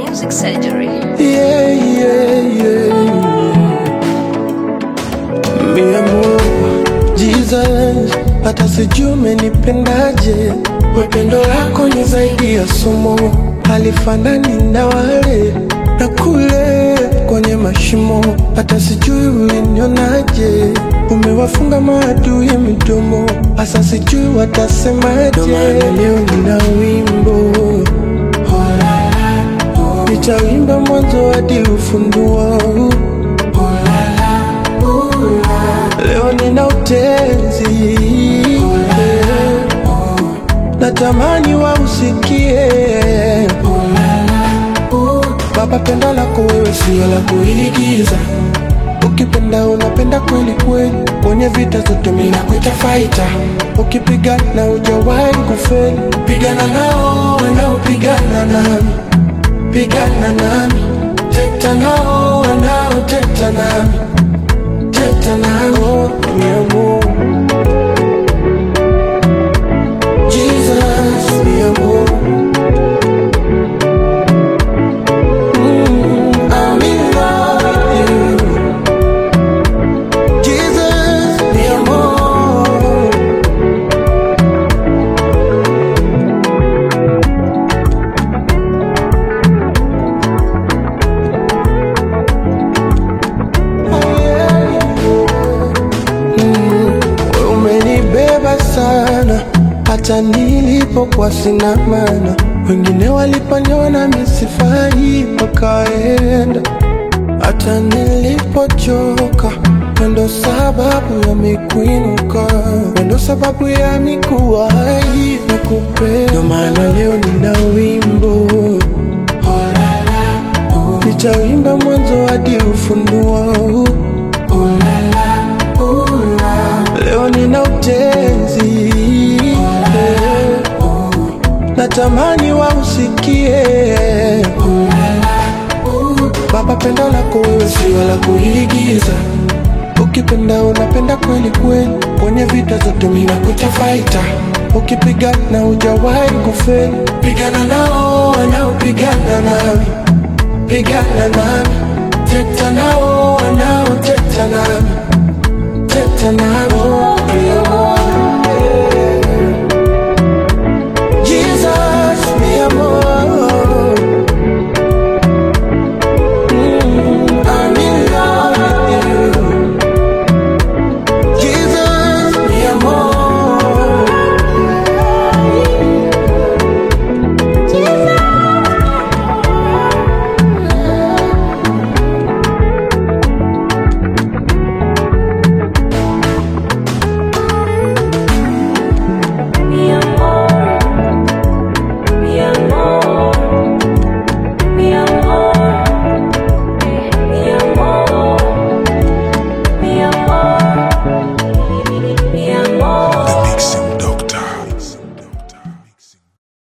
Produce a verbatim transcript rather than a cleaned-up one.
Music Surgery. Yeah, yeah, yeah. Mi amor, Jesus, hata sijui umenipendaje. Wependo lako ni zaidi ya somo, halifanani na wale na kule kwenye mashimo. Hata sijui ulinionaje, umewafunga maadui midomo, hasa sijui watasemaje. Ndo maana leo nina wimbo, nitawimba mwanzo hadi ufunduo. Leo nina utenzi, natamani wa usikie. Baba, pendo lako wewe sio la kuigiza. Ukipenda unapenda kweli kweli, kwenye vita zote mimi nakuita fighter. Ukipigana hujawahi kufeli, pigana nao wanaopigana nami, pigana nami. Teta nao wanaoteta nami, teta nao. Mi amor, Jesus, mi amor. Hata nilipokuwa sina maana, wengine waliponiona misifai wakaenda. Hata nilipochoka, ndo sababu ya mikuinuka, ndo sababu ya mikuwa hai na kupenda. Ndo maana leo nina wimbo, nitawimba mwanzo hadi ufunduo. Leo nina utenzi, natamani wa usikie. Baba, pendo lako wewe sio la kuigiza. Ukipenda unapenda kweli kweli, kwenye vita zote mimi nakuita fighter. Ukipigana hujawahi kufeli, pigana nao wanaopigana nami, pigana nami. Teta nao wanaoteta nami, teta nami.